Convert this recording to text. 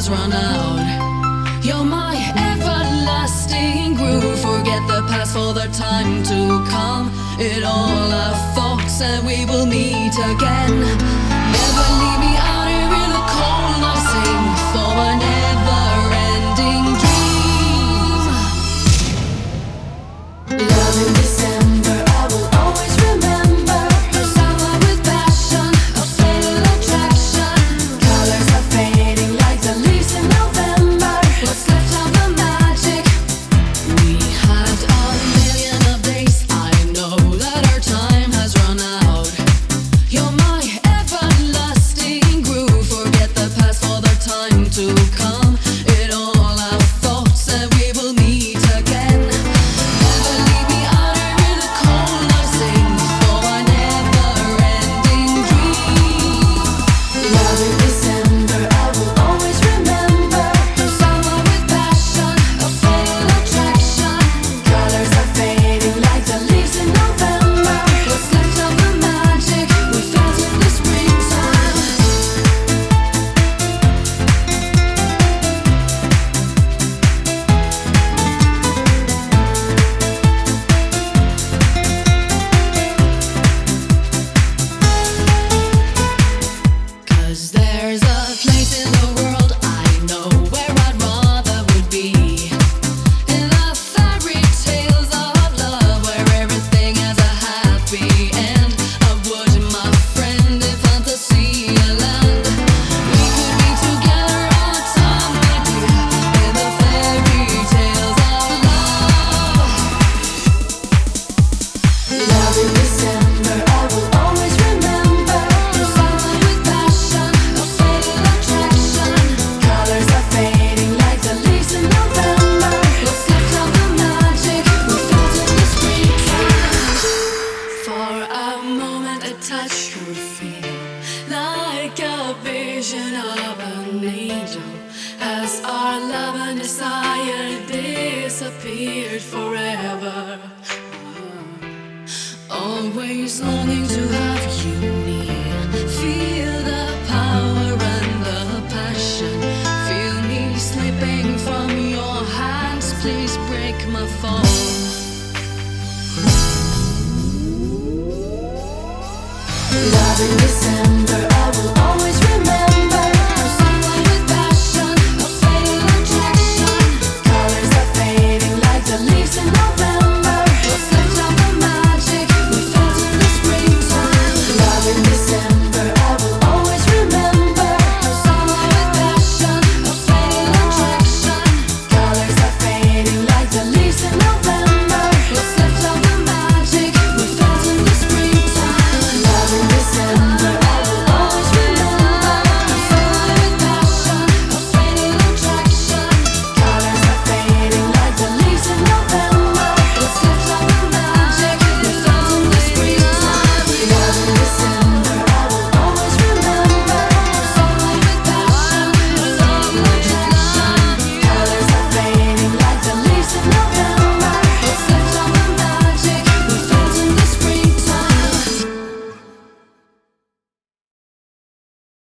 has run out. You're my everlasting groove. Forget the past for the time to come. It all our thoughts and we will meet again. Never leave me out here in the cold. I sing for a never-ending dream. Love in December, I will always remember. Summer with passion, a fatal attraction. Colors are fading like the leaves in November. What's left of the magic? We had a million of days. I know that our time has run out. You're my everlasting groove. Forget the past for the time to come. It all our thoughts and we will meet again. Never leave me out here in the cold. I sing for a never-ending dream. Love in December, I will always remember. Summer with passion, a fatal attraction. Colors are fading like the leaves in November. What's left of the magic we felt in the springtime? Cause there's a place in the world I know where I'd rather would be. In the fairy tales of love where everything has a happy end. I would, my friend, in fantasy land. We could be together all the time, my dear, in the fairy tales of love. Love in December, I will always remember. Summer with passion, a fatal attraction. Colors are fading like the leaves in November. What's left of the magic we felt in the springtime? For a moment, a touch could feel like a vision of an angel, as our love and desire disappeared forever. Always longing to have